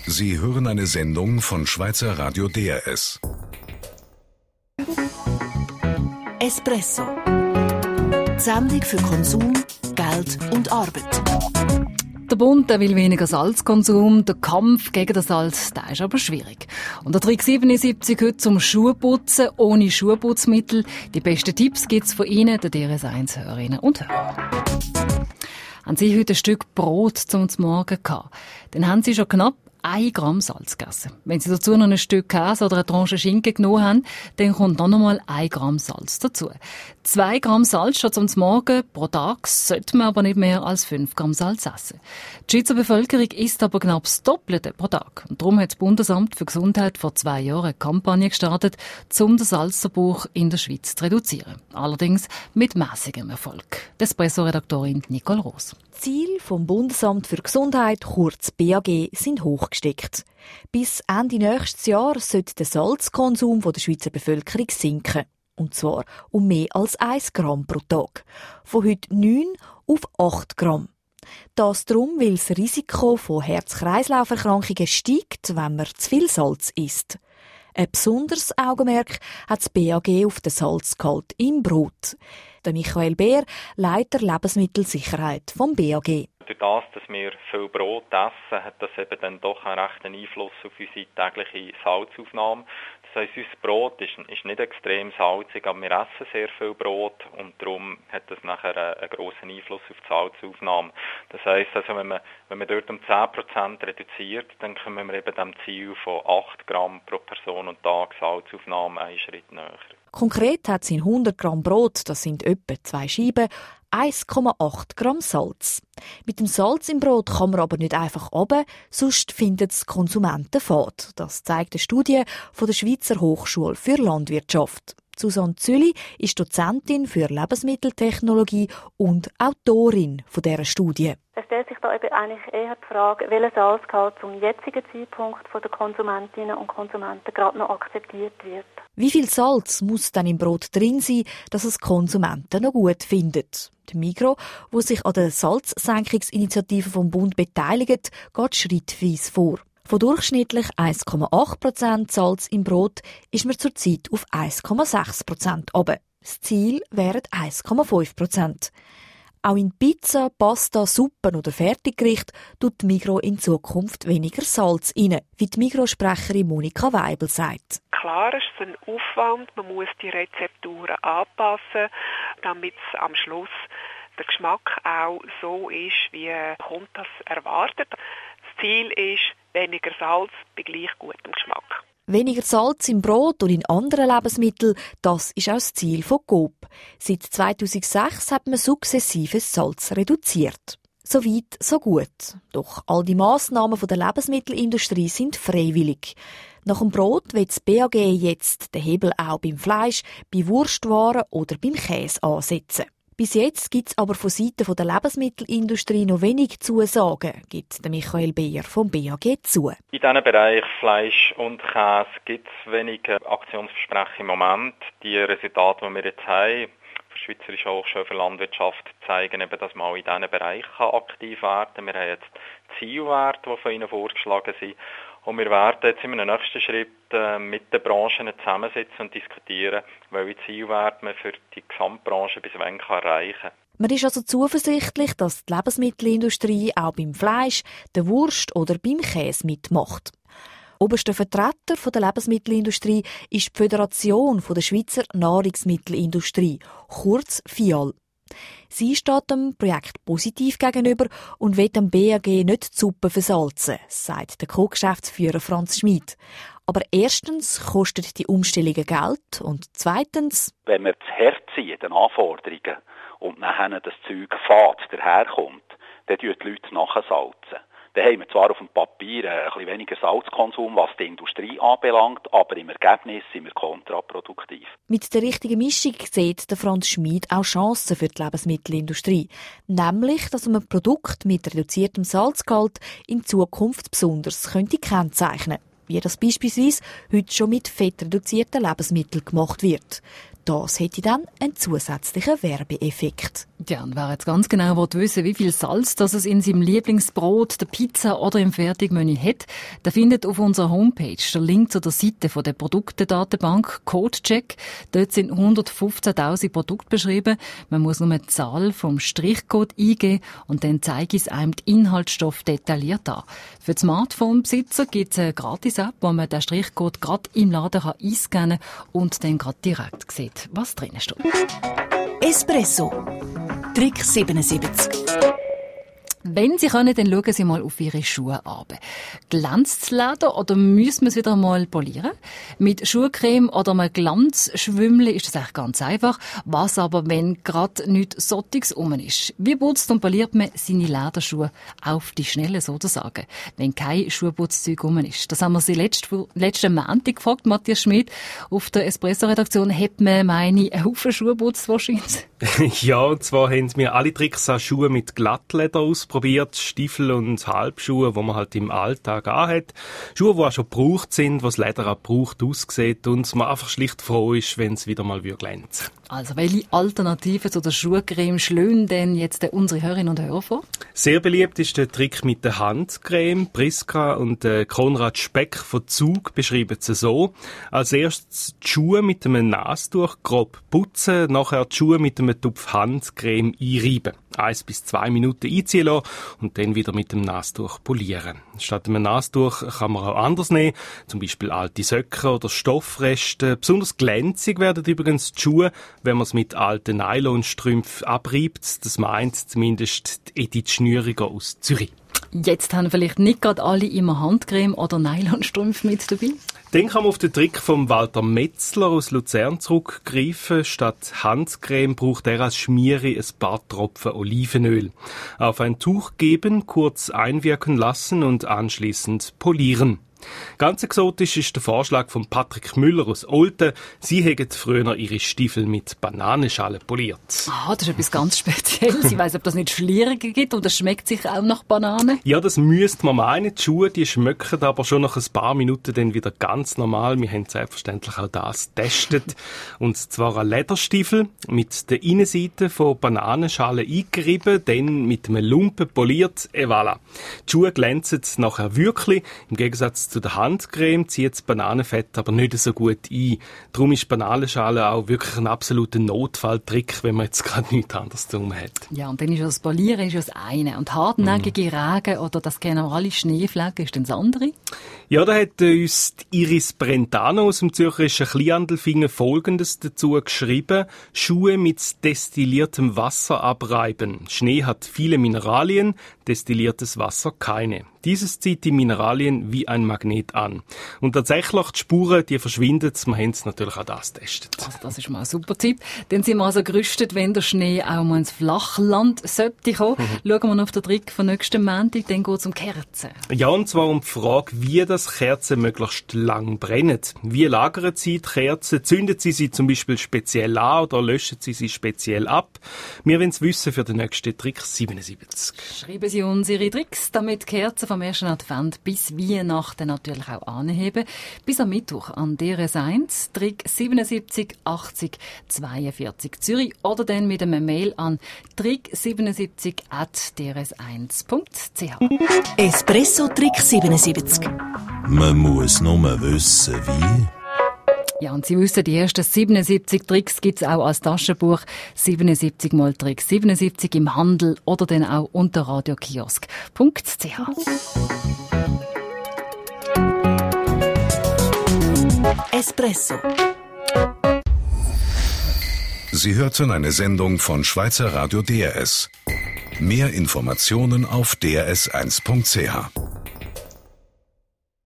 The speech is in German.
Sie hören eine Sendung von Schweizer Radio DRS. Espresso. Die Sendung für Konsum, Geld und Arbeit. Der Bund will weniger Salzkonsum. Der Kampf gegen das Salz, der ist aber schwierig. Und der Trick 77 heute zum Schuhputzen ohne Schuhputzmittel. Die besten Tipps gibt's von Ihnen, der DRS1-Hörerinnen und Hörer. Haben Sie heute ein Stück Brot zum Morgen gehabt? Dann haben Sie schon knapp 1 Gramm Salz gegessen. Wenn Sie dazu noch ein Stück Käse oder eine Tranche Schinken genommen haben, dann kommt noch einmal 1 Gramm Salz dazu. 2 Gramm Salz schon zum Morgen pro Tag sollte man aber nicht mehr als 5 Gramm Salz essen. Die Schweizer Bevölkerung isst aber knapp das Doppelte pro Tag. Und darum hat das Bundesamt für Gesundheit vor 2 Jahren eine Kampagne gestartet, um den Salzverbrauch in der Schweiz zu reduzieren. Allerdings mit mäßigem Erfolg. Die Espresso-Redaktorin Nicole Roos. Die Ziele vom Bundesamt für Gesundheit, kurz BAG, sind hochgesteckt. Bis Ende nächstes Jahr sollte der Salzkonsum der Schweizer Bevölkerung sinken. Und zwar um mehr als 1 Gramm pro Tag. Von heute 9 auf 8 Gramm. Das darum, weil das Risiko von Herz-Kreislauf-Erkrankungen steigt, wenn man zu viel Salz isst. Ein besonderes Augenmerk hat das BAG auf den Salzgehalt im Brot. Der Michael Beer, Leiter Lebensmittelsicherheit vom BAG. Durch das, dass wir viel Brot essen, hat das eben dann doch einen rechten Einfluss auf unsere tägliche Salzaufnahme. Das heisst, unser Brot ist nicht extrem salzig, aber wir essen sehr viel Brot und darum hat das nachher einen grossen Einfluss auf die Salzaufnahme. Das heisst, also wenn man dort um 10% reduziert, dann kommen wir eben dem Ziel von 8 Gramm pro Person und Tag Salzaufnahme einen Schritt näher. Konkret hat es in 100 Gramm Brot, das sind etwa 2 Scheiben, 1,8 Gramm Salz. Mit dem Salz im Brot kann man aber nicht einfach runter, sonst findet es Konsumenten fad. Das zeigt eine Studie von der Schweizer Hochschule für Landwirtschaft. Susanne Zülli ist Dozentin für Lebensmitteltechnologie und Autorin von dieser Studie. Es stellt sich da eben eigentlich eher die Frage, welcher Salzgehalt zum jetzigen Zeitpunkt von den Konsumentinnen und Konsumenten gerade noch akzeptiert wird. Wie viel Salz muss dann im Brot drin sein, dass es Konsumenten noch gut findet? Die Migros, die sich an der Salzsenkungsinitiative vom Bund beteiligt, geht schrittweise vor. Von durchschnittlich 1,8% Salz im Brot ist man zurzeit auf 1,6% runter. Das Ziel wären 1,5%. Auch in Pizza, Pasta, Suppen oder Fertiggericht tut die Migros in Zukunft weniger Salz rein, wie die Migros-Sprecherin Monika Weibel sagt. Klar ist es ein Aufwand, man muss die Rezepturen anpassen, damit es am Schluss der Geschmack auch so ist, wie der Kunde das erwartet. Das Ziel ist weniger Salz bei gleich gutem Geschmack. Weniger Salz im Brot und in anderen Lebensmitteln, das ist auch das Ziel von Coop. Seit 2006 hat man sukzessives Salz reduziert. So weit, so gut. Doch all die Massnahmen der Lebensmittelindustrie sind freiwillig. Nach dem Brot will das BAG jetzt den Hebel auch beim Fleisch, bei Wurstwaren oder beim Käse ansetzen. Bis jetzt gibt es aber von Seiten der Lebensmittelindustrie noch wenig Zusagen, gibt der Michael Beer vom BAG zu. In diesem Bereich Fleisch und Käse gibt es wenig Aktionsversprechen im Moment. Die Resultate, die wir jetzt haben, für die Schweizerische Hochschule für Landwirtschaft, zeigen eben, dass man auch in diesem Bereich aktiv werden kann. Wir haben jetzt Zielwerte, die von Ihnen vorgeschlagen sind. Und wir werden jetzt in einem nächsten Schritt mit den Branchen zusammensitzen und diskutieren, welche Zielwerte man für die Gesamtbranche bis wann erreichen kann. Man ist also zuversichtlich, dass die Lebensmittelindustrie auch beim Fleisch, der Wurst oder beim Käse mitmacht. Oberster Vertreter der Lebensmittelindustrie ist die Föderation der Schweizer Nahrungsmittelindustrie, kurz FIAL. Sie steht dem Projekt positiv gegenüber und will dem BAG nicht die Suppe versalzen, sagt der Co-Geschäftsführer Franz Schmid. Aber erstens kostet die Umstellungen Geld und zweitens, wenn wir zu hart sind, den Anforderungen, und nachher das Zeug fad daherkommt, dann salzen die Leute nachsalzen. Dann haben wir zwar auf dem Papier ein bisschen weniger Salzkonsum, was die Industrie anbelangt, aber im Ergebnis sind wir kontraproduktiv. Mit der richtigen Mischung sieht der Franz Schmid auch Chancen für die Lebensmittelindustrie. Nämlich, dass man Produkte mit reduziertem Salzgehalt in Zukunft besonders kennzeichnen könnte. Wie das beispielsweise heute schon mit fettreduzierten Lebensmitteln gemacht wird. Das hätte dann einen zusätzlichen Werbeeffekt. Ja, und wer jetzt ganz genau wissen will, wie viel Salz das es in seinem Lieblingsbrot, der Pizza oder im Fertigmenü hat, der findet auf unserer Homepage den Link zu der Seite von der Produktedatenbank Codecheck. Dort sind 115.000 Produkte beschrieben. Man muss nur die Zahl vom Strichcode eingeben und dann zeige es einem die Inhaltsstoffe detailliert an. Für die Smartphone-Besitzer gibt es eine Gratis-App, wo man den Strichcode gerade im Laden einscannen kann und dann gerade direkt sieht, was drin steht. Espresso. Trick 77. Wenn Sie können, dann schauen Sie mal auf Ihre Schuhe an. Glänzt das Leder oder müssen wir es wieder mal polieren? Mit Schuhcreme oder einem Glanzschwümmli ist das eigentlich ganz einfach. Was aber, wenn gerade nichts Sottiges rum ist? Wie putzt und poliert man seine Lederschuhe auf die Schnelle sozusagen, wenn kein Schuhputzzeug rum ist? Das haben wir Sie letzten Montag gefragt, Matthias Schmid. Auf der Espresso-Redaktion hat man meine Haufen Schuhputz wahrscheinlich. Ja, und zwar haben wir alle Tricks an Schuhe mit Glattleder ausprobiert, Stiefel und Halbschuhe, die man halt im Alltag anhat. Schuhe, die auch schon gebraucht sind, wo das Leder auch gebraucht aussieht und man einfach schlicht froh ist, wenn es wieder mal glänzt. Also, welche Alternativen zu der Schuhcreme schlagen denn jetzt unsere Hörerinnen und Hörer vor? Sehr beliebt ist der Trick mit der Handcreme. Priska und Konrad Speck von Zug beschreiben es so. Als erstes die Schuhe mit einem Nastuch grob putzen, nachher die Schuhe mit einem Tupf Handcreme einreiben. 1 bis 2 Minuten einziehen lassen und dann wieder mit dem Nastuch polieren. Statt einem Nastuch kann man auch anders nehmen, zum Beispiel alte Söcke oder Stoffreste. Besonders glänzig werden übrigens die Schuhe, wenn man es mit alten Nylonstrümpfen abreibt. Das meint zumindest Edith Schnüriger aus Zürich. Jetzt haben vielleicht nicht gerade alle immer Handcreme oder Nylonstrümpfe mit dabei. Dann kann man auf den Trick von Walter Metzler aus Luzern zurückgreifen. Statt Handcreme braucht er als Schmiere ein paar Tropfen Olivenöl. Auf ein Tuch geben, kurz einwirken lassen und anschließend polieren. Ganz exotisch ist der Vorschlag von Patrick Müller aus Olten. Sie haben früher ihre Stiefel mit Bananenschale poliert. Ah, das ist etwas ganz Spezielles. Ich weiss, ob das nicht Schlierungen gibt und es schmeckt sich auch nach Banane. Ja, das müsste man meinen. Die Schuhe, die schmecken aber schon nach ein paar Minuten dann wieder ganz normal. Wir haben selbstverständlich auch das getestet. Und zwar ein Lederstiefel mit der Innenseite von Bananenschale eingerieben, dann mit einem Lumpen poliert. Et voilà. Die Schuhe glänzen nachher wirklich. Im Gegensatz zu der Handcreme zieht das Bananenfett aber nicht so gut ein. Darum ist Bananenschale auch wirklich ein absoluter Notfalltrick, wenn man jetzt gerade nichts anderes zu tun hat. Ja, und dann ist das Polieren ist das eine. Und hartnäckige Regen oder das generelle Schneeflecken ist dann das andere? Ja, da hat uns Iris Brentano aus dem Zürcherischen Kleinhandelfingen Folgendes dazu geschrieben. Schuhe mit destilliertem Wasser abreiben. Schnee hat viele Mineralien, destilliertes Wasser keine. Dieses zieht die Mineralien wie ein Magnet an. Und tatsächlich, die Spuren, die verschwinden. Wir haben es natürlich auch das getestet. Also das ist mal ein super Tipp. Dann sind wir also gerüstet, wenn der Schnee auch mal ins Flachland sollte kommen. Schauen wir noch auf den Trick von nächsten Montag, dann geht es um Kerzen. Ja, und zwar um die Frage, wie das Kerzen möglichst lang brennen. Wie lagern Sie die Kerzen? Zünden Sie sie zum Beispiel speziell an oder löschen Sie sie speziell ab? Wir wollen es wissen für den nächsten Trick 77. Schreiben Sie uns Ihre Tricks, damit Kerzen vom ersten Advent bis Weihnachten natürlich auch anheben. Bis am Mittwoch an DRS1, Trick 77 80 42 Zürich oder dann mit einem Mail an trick77@drs1.ch. Espresso Trick 77. Man muss nur wissen, wie. Ja, und Sie wissen, die ersten 77 Tricks gibt's auch als Taschenbuch. 77 mal Trick 77 im Handel oder dann auch unter radiokiosk.ch. Espresso. Sie hörten eine Sendung von Schweizer Radio DRS. Mehr Informationen auf drs1.ch.